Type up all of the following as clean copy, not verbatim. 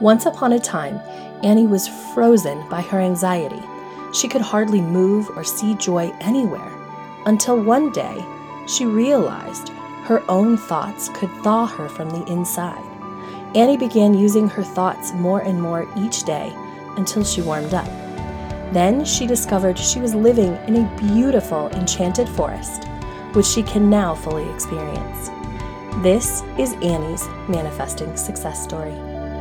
Once upon a time, Annie was frozen by her anxiety. She could hardly move or see joy anywhere, until one day she realized her own thoughts could thaw her from the inside. Annie began using her thoughts more and more each day until she warmed up. Then she discovered she was living in a beautiful enchanted forest, which she can now fully experience. This is Annie's manifesting success story.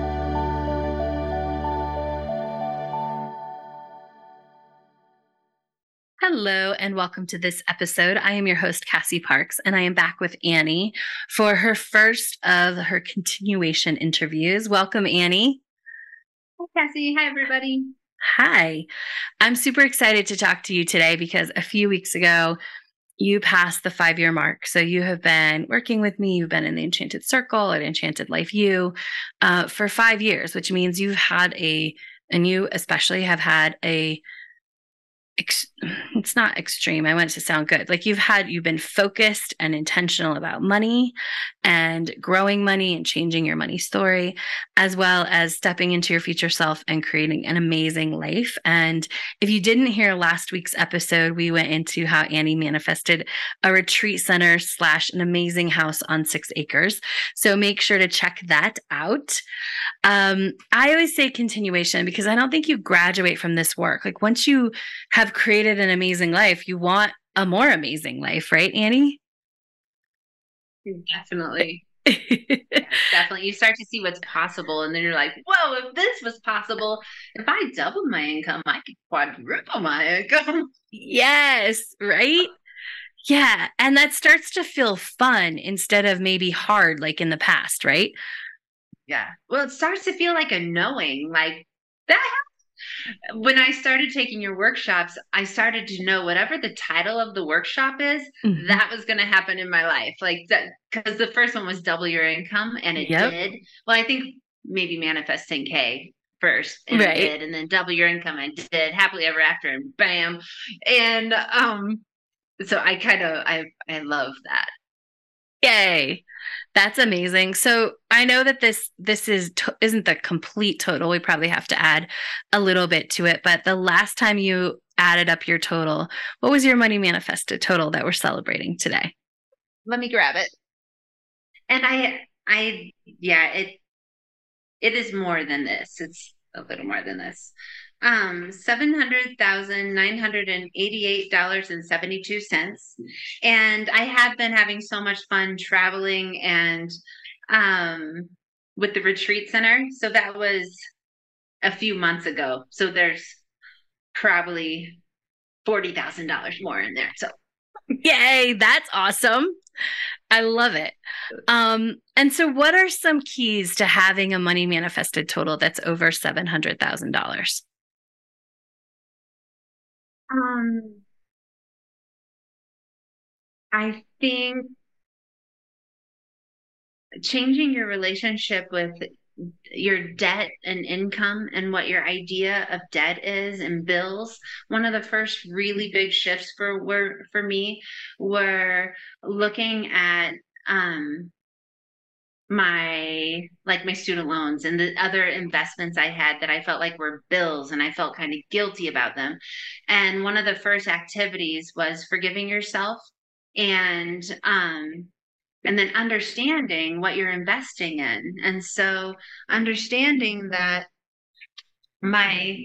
Hello and welcome to this episode. I am your host, Cassie Parks, and I am back with Annie for her first of her continuation interviews. Welcome, Annie. Hi, Cassie. Hi, everybody. Hi. I'm super excited to talk to you today because a few weeks ago, you passed the 5-year mark. So you have been working with me. You've been in the Enchanted Circle at Enchanted Life U for 5 years, which means you've had and you especially have had it's not extreme. I want it to sound good. Like you've been focused and intentional about money and growing money and changing your money story, as well as stepping into your future self and creating an amazing life. And if you didn't hear last week's episode, we went into how Annie manifested a retreat center / an amazing house on 6 acres. So make sure to check that out. I always say continuation because I don't think you graduate from this work. Like once you have created an amazing life, you want a more amazing life, right, Annie? Definitely. Yes, definitely. You start to see what's possible, and then you're like, whoa, if this was possible, if I doubled my income, I could quadruple my income. Yes, right? Yeah. And that starts to feel fun instead of maybe hard like in the past, right? Yeah. Well, it starts to feel like a knowing, like that. When I started taking your workshops, I started to know whatever the title of the workshop is, that was going to happen in my life. Like that, because the first one was double your income, and it did. Well, I think maybe manifest 10K first, and I did, and then double your income, I did happily ever after, and bam. And so I love that. Yay. That's amazing. So I know that this isn't the complete total. We probably have to add a little bit to it. But the last time you added up your total, what was your money manifested total that we're celebrating today? Let me grab it. And it is more than this. It's a little more than this. $700,988.72. And I have been having so much fun traveling and with the retreat center. So that was a few months ago. So there's probably $40,000 more in there. So yay, that's awesome. I love it. And so what are some keys to having a money manifested total that's over $700,000? I think changing your relationship with your debt and income and what your idea of debt is and bills. One of the first really big shifts for me were looking at my student loans and the other investments I had that I felt like were bills, and I felt kind of guilty about them. And one of the first activities was forgiving yourself and then understanding what you're investing in. And so understanding that my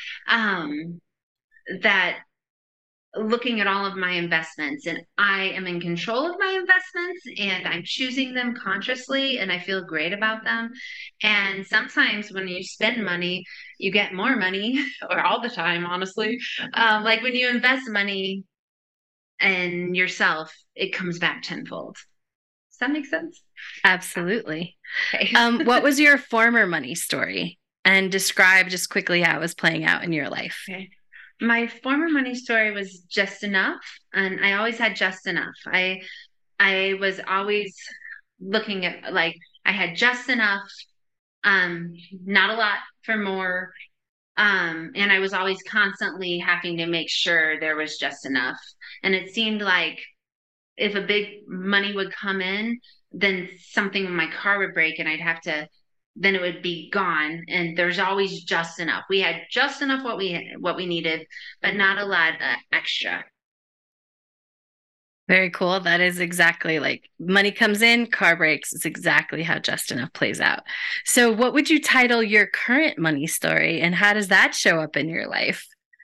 that looking at all of my investments, and I am in control of my investments, and I'm choosing them consciously, and I feel great about them. And sometimes when you spend money, you get more money, or all the time, honestly. Like when you invest money in yourself, it comes back tenfold. Does that make sense? Absolutely. Okay. What was your former money story? And describe just quickly how it was playing out in your life. Okay. My former money story was just enough, and I always had just enough. I was always looking at, like, I had just enough, not a lot for more. And I was always constantly having to make sure there was just enough. And it seemed like if a big money would come in, then something in my car would break and I'd have to then it would be gone. And there's always just enough. We had just enough what we needed, but not a lot extra. Very cool. That is exactly like money comes in, car breaks. It's exactly how Just Enough plays out. So, what would you title your current money story, and how does that show up in your life?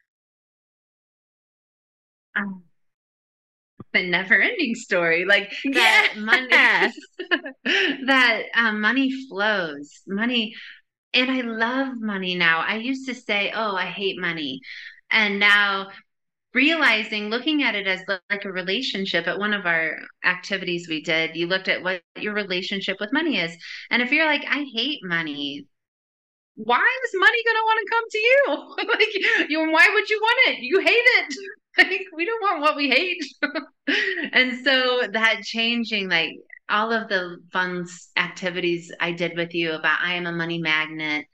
Um, the never ending story, like Yeah. that money, that money flows, money. And I love money now. I used to say, oh, I hate money. And now realizing, looking at it as like a relationship at one of our activities we did, you looked at what your relationship with money is. And if you're like, I hate money, why is money going to want to come to you? Like, why would you want it? You hate it. Like, we don't want what we hate. And so that changing, like all of the fun activities I did with you about I am a money magnet.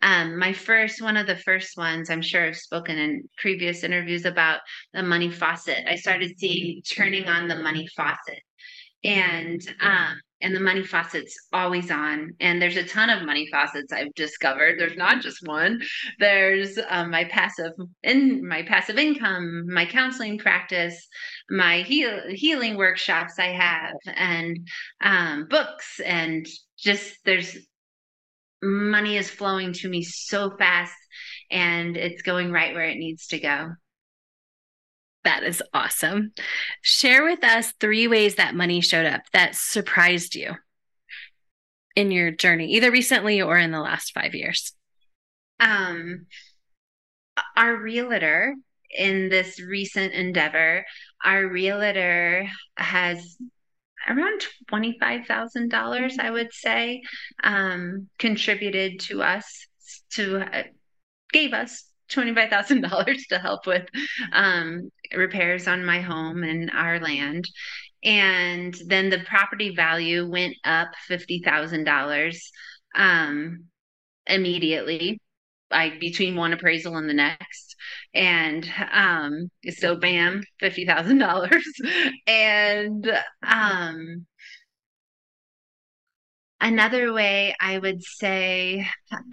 One of the first ones, I'm sure I've spoken in previous interviews about the money faucet. I started seeing turning on the money faucet, and the money faucet's always on. And there's a ton of money faucets I've discovered. There's not just one. There's my passive income, my counseling practice, my healing workshops I have, and books, and just there's money is flowing to me so fast, and it's going right where it needs to go. That is awesome. Share with us 3 ways that money showed up that surprised you in your journey, either recently or in the last 5 years. Um, our realtor in this recent endeavor, our realtor has around $25,000, I would say, contributed to us to gave us $25,000 to help with repairs on my home and our land. And then the property value went up $50,000 immediately, like between one appraisal and the next. And so bam, $50,000. And another way I would say,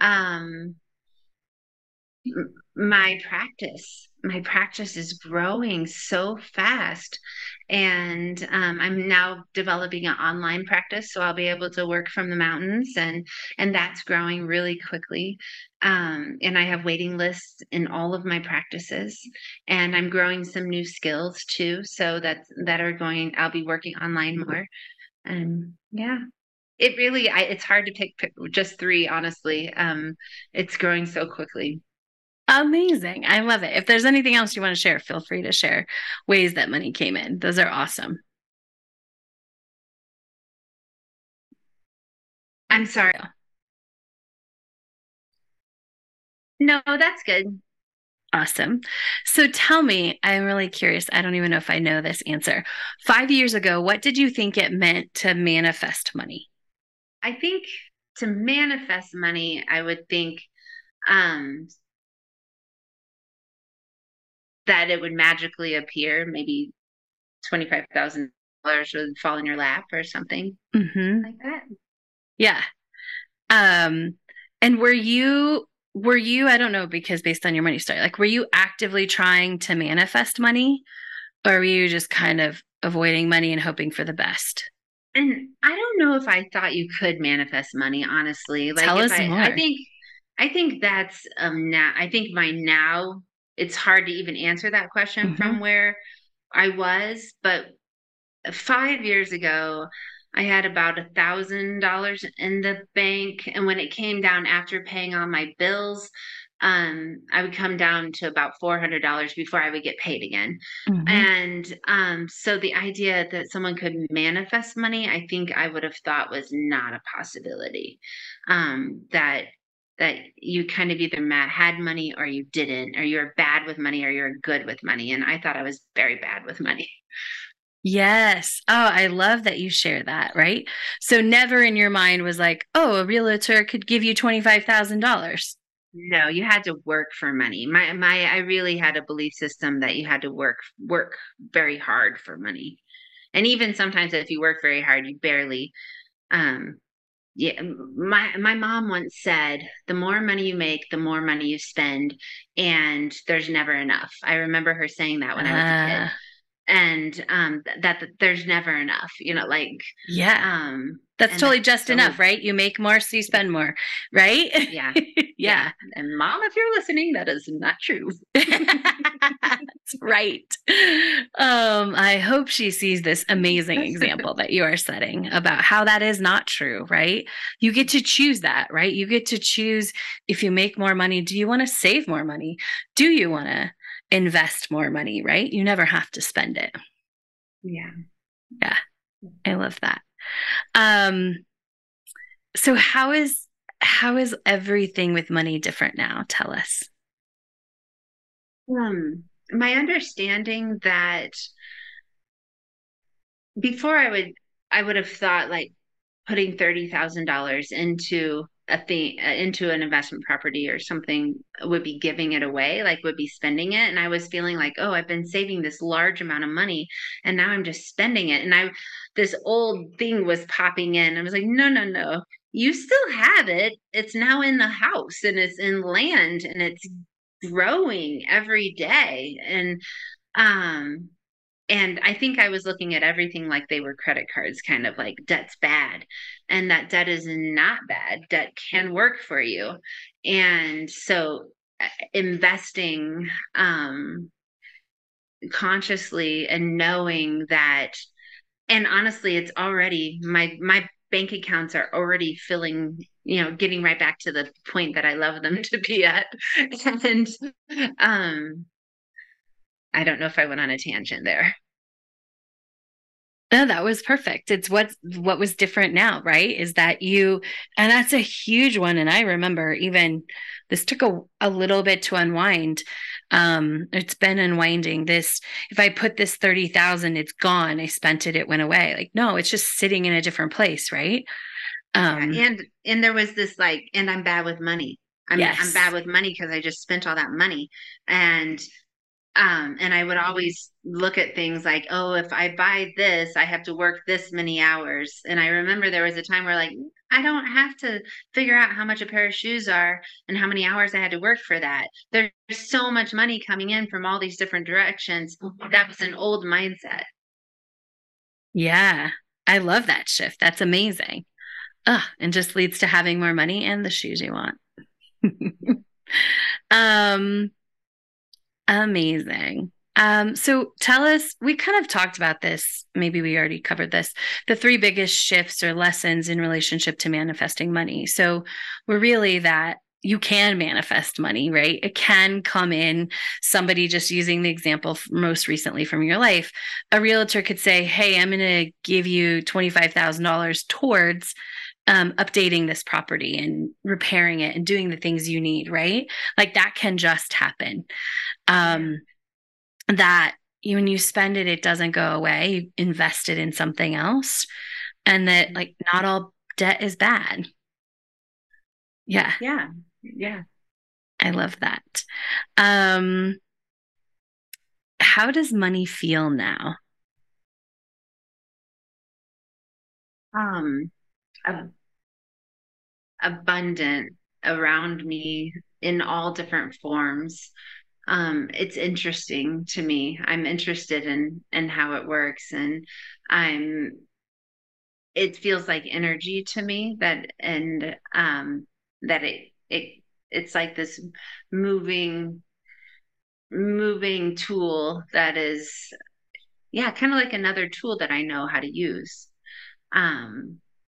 my practice is growing so fast, and I'm now developing an online practice, so I'll be able to work from the mountains, and that's growing really quickly. And I have waiting lists in all of my practices, and I'm growing some new skills too, so I'll be working online more. And yeah, it's hard to pick just three, honestly. It's growing so quickly. Amazing. I love it. If there's anything else you want to share, feel free to share ways that money came in. Those are awesome. I'm sorry. No, that's good. Awesome. So tell me, I'm really curious. I don't even know if I know this answer. 5 years ago, what did you think it meant to manifest money? I think to manifest money, I would think um, that it would magically appear. Maybe $25,000 would fall in your lap or something Mm-hmm. like that. Yeah. Um, and were you, I don't know, because based on your money story, like were you actively trying to manifest money, or were you just kind of avoiding money and hoping for the best? And I don't know if I thought you could manifest money, honestly. Like Tell if us I, more. I think that's now. I think my now. It's hard to even answer that question Mm-hmm. from where I was, but 5 years ago, I had about $1,000 in the bank. And when it came down after paying all my bills, I would come down to about $400 before I would get paid again. Mm-hmm. And so the idea that someone could manifest money, I think I would have thought was not a possibility. That you kind of either had money or you didn't, or you're bad with money or you're good with money. And I thought I was very bad with money. Yes. Oh, I love that you share that, right? So never in your mind was like, oh, a realtor could give you $25,000. No, you had to work for money. I really had a belief system that you had to work very hard for money. And even sometimes if you work very hard, you barely um Yeah, my mom once said, the more money you make, the more money you spend, and there's never enough. I remember her saying that when I was a kid. Ah, And that there's never enough, like yeah. um That's and totally that's just enough, so, right? You make more, so you yeah, spend more, right? yeah, yeah. Yeah. And mom, if you're listening, that is not true. That's right. I hope she sees this amazing example that you are setting about how that is not true, right? You get to choose that, right? You get to choose if you make more money, do you want to save more money? Do you want to invest more money, right? You never have to spend it. Yeah. Yeah, I love that. Um, so how is everything with money different now? Tell us. My understanding that before I would have thought like putting $30,000 into a thing, into an investment property or something would be giving it away, like would be spending it. And I was feeling like, oh, I've been saving this large amount of money and now I'm just spending it. And this old thing was popping in. I was like, no, no, no. You still have it. It's now in the house and it's in land and it's growing every day. Um, and I think I was looking at everything like they were credit cards, kind of like debt's bad. And that debt is not bad. Debt can work for you. And so investing consciously and knowing that, and honestly, it's already my bank accounts are already filling, getting right back to the point that I love them to be at. And um I don't know if I went on a tangent there. No, that was perfect. It's what was different now, right? Is that and that's a huge one. And I remember even this took a little bit to unwind. It's been unwinding this. If I put this 30,000, it's gone. I spent it, it went away. Like, no, it's just sitting in a different place, right? Yeah, Um, and there was this like, and I'm bad with money. I'm bad yes. with money because I just spent all that money. And and I would always look at things like, oh, if I buy this, I have to work this many hours. And I remember there was a time where like I don't have to figure out how much a pair of shoes are and how many hours I had to work for that. There's so much money coming in from all these different directions. That was an old mindset. Yeah. I love that shift. That's amazing. And just leads to having more money and the shoes you want. um, Amazing. So tell us, we kind of talked about this, maybe we already covered this, the three biggest shifts or lessons in relationship to manifesting money. So we're really that you can manifest money, right? It can come in. Somebody just using the example most recently from your life, a realtor could say, hey, I'm going to give you $25,000 towards updating this property and repairing it and doing the things you need, right? Like that can just happen. Yeah. um, that when you spend it, it doesn't go away. You invest it in something else, and that like not all debt is bad. Yeah, Yeah. Yeah. I love that. Um, how does money feel now? Um, ab- Abundant around me in all different forms. It's interesting to me. I'm interested in how it works, and I'm. It feels like energy to me that it's like this moving moving tool that is, yeah, kind of like another tool that I know how to use. Um,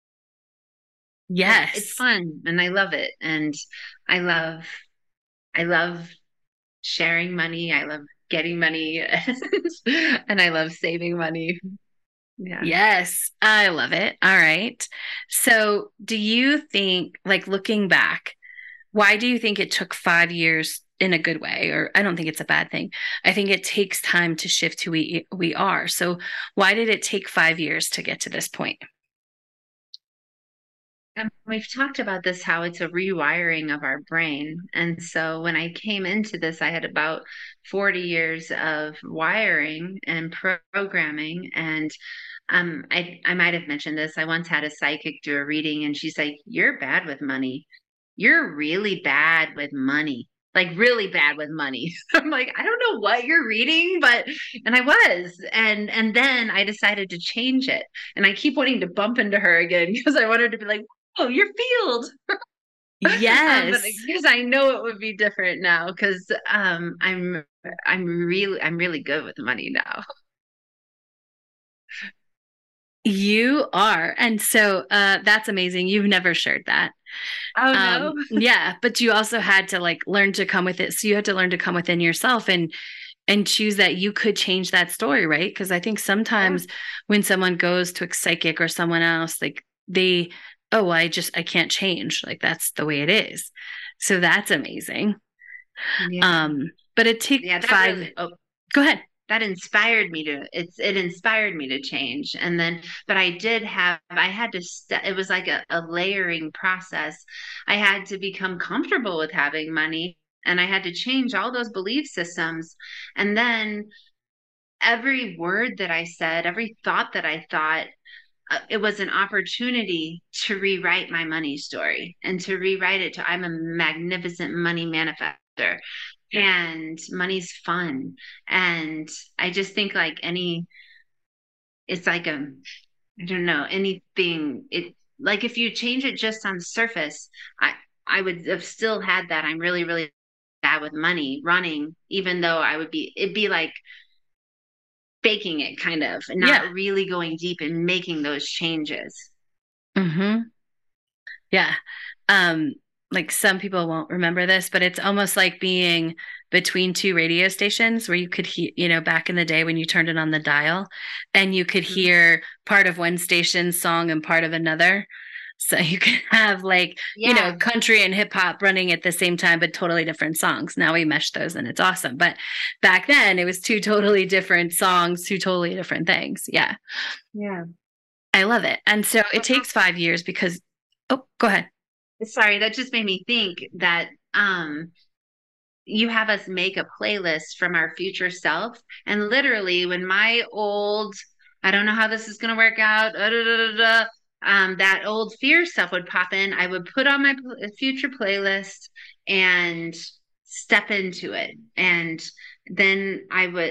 yeah, it's Yes. fun and I love it, and I love I love sharing money. I love getting money and I love saving money. Yeah. Yes, I love it. All right. So, do you think, like looking back, why do you think it took 5 years in a good way? Or I don't think it's a bad thing. I think it takes time to shift who we are. So, why did it take 5 years to get to this point? And we've talked about this, how it's a rewiring of our brain. And so when I came into this, I had about 40 years of wiring and programming. And I might have mentioned this. I once had a psychic do a reading, and she's like, "You're bad with money. You're really bad with money." Like really bad with money. I'm like, I don't know what you're reading, but and I was. And then I decided to change it. And I keep wanting to bump into her again because I want her to be like, "Oh, your field." But Yes. because I know it would be different now, because I'm really good with money now. You are. And so that's amazing. You've never shared that. Oh no. Yeah, but you also had to like learn to come with it. So you had to learn to come within yourself and choose that you could change that story, right? Because I think Yeah. sometimes when someone goes to a psychic or someone else, like they, oh, I can't change. Like that's the way it is. So that's amazing. Yeah. But it took Yeah, that five. really, oh, Go ahead. that inspired me to, it inspired me to change. And then, but I had to, it was like a layering process. I had to become comfortable with having money, and I had to change all those belief systems. And then every word that I said, every thought that I thought, it was an opportunity to rewrite my money story and to rewrite it to, I'm a magnificent money manifester, and money's fun. And I just think like it's like I don't know, anything, it, like if you change it just on the surface, I would have still had that I'm really, really bad with money running, even though it'd be like faking it kind of, and Yeah. not really going deep and making those changes. Hmm. Yeah. Um, like some people won't remember this, but it's almost like being between two radio stations where you could hear, back in the day when you turned it on the dial and you could Mhm. hear part of one station's song and part of another. So you could have like, Yeah. country and hip hop running at the same time, but totally different songs. Now we mesh those and it's awesome. But back then it was two totally different songs, two totally different things. Yeah. Yeah. I love it. And so it Well, takes 5 years because, oh, go ahead. sorry, that just made me think that you have us make a playlist from our future self. And literally, when my old, I don't know how this is going to work out, that old fear stuff would pop in, I would put on my future playlist and step into it. And then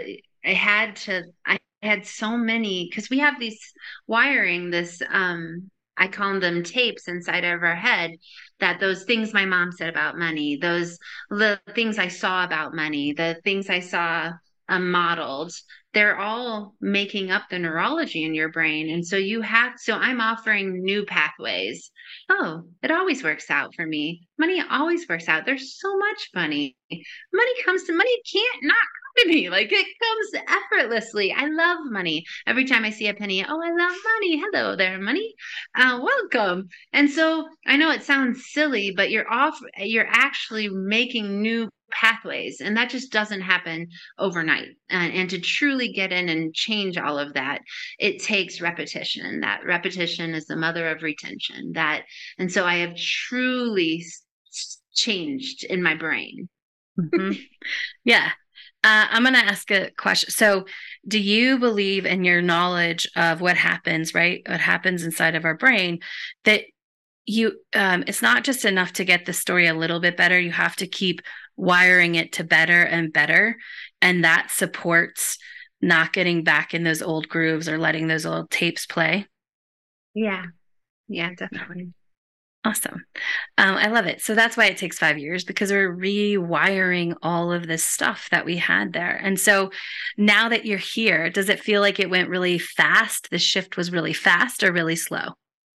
I had so many, because we have these wiring, I call them tapes inside of our head, that those things my mom said about money, the things I saw about money, the things I saw modeled, they're all making up the neurology in your brain. And so I'm offering new pathways. Oh, it always works out for me. Money always works out. There's so much money. Money can't not come to me. Like it comes effortlessly. I love money. Every time I see a penny, oh, I love money. Hello there, money. Welcome. And so I know it sounds silly, but you're actually making new pathways, and that just doesn't happen overnight. And to truly get in and change all of that, it takes repetition. That repetition is the mother of retention. And so I have truly changed in my brain. Hmm. Yeah. I'm going to ask a question. So, do you believe in your knowledge of what happens, right? What happens inside of our brain that it's not just enough to get the story a little bit better. You have to keep wiring it to better and better. And that supports not getting back in those old grooves or letting those old tapes play. Yeah, yeah, definitely. Awesome. I love it. So that's why it takes 5 years because we're rewiring all of this stuff that we had there. And so now that you're here, does it feel like it went really fast? The shift was really fast or really slow?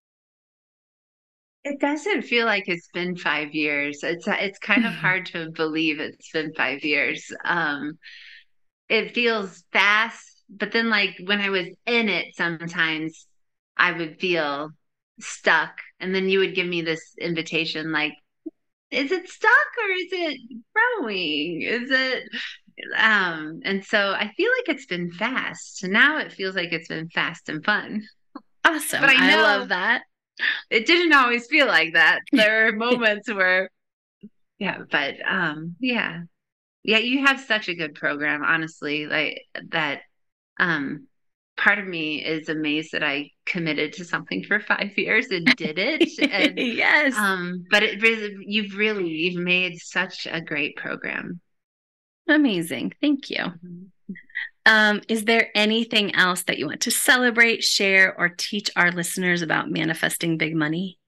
It doesn't feel like it's been 5 years. It's kind of hard to believe it's been 5 years. It feels fast, but then like when I was in it, sometimes I would feel stuck, and then you would give me this invitation, like, is it stuck or is it growing? Is it and so I feel like it's been fast. Now it feels like it's been fast and fun. But Awesome. I I know love that. It didn't always feel like that. There are moments where, yeah, but yeah. Yeah, you have such a good program, honestly. Like that, um, part of me is amazed that I committed to something for 5 years and did it. And Yes. but you've made such a great program. Amazing. Thank you. Mhm. Is there anything else that you want to celebrate, share, or teach our listeners about manifesting big money?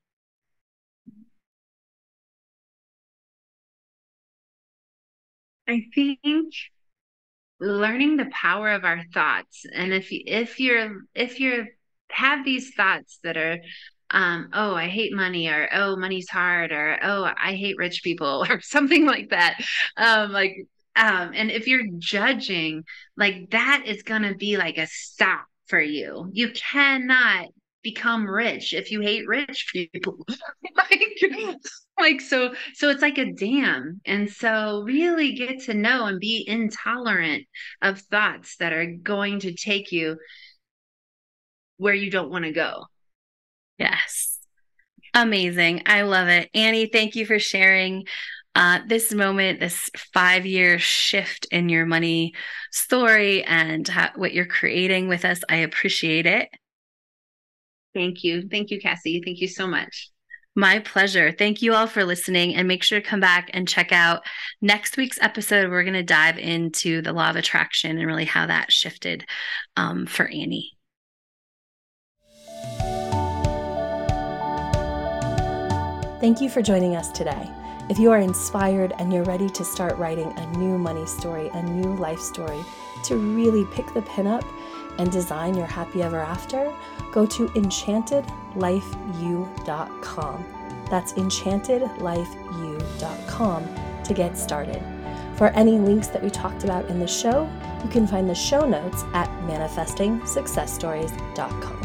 I think learning the power of our thoughts, and if you're have these thoughts that are oh, I hate money, or oh, money's hard, or oh, I hate rich people, or something like that, like and if you're judging, like that is going to be like a stop for you. You cannot become rich if you hate rich people. like, so it's like a dam. And so really get to know and be intolerant of thoughts that are going to take you where you don't want to go. Yes. Amazing. I love it. Annie, thank you for sharing this moment, this 5-year shift in your money story and what you're creating with us. I appreciate it. Thank you. Thank you, Cassie. Thank you so much. My pleasure. Thank you all for listening, and make sure to come back and check out next week's episode. We're going to dive into the law of attraction and really how that shifted for Annie. Thank you for joining us today. If you are inspired and you're ready to start writing a new money story, a new life story, to really pick the pin up and design your happy ever after, go to enchantedlifeu.com. That's enchantedlifeu.com to get started. For any links that we talked about in the show, you can find the show notes at manifestingsuccessstories.com.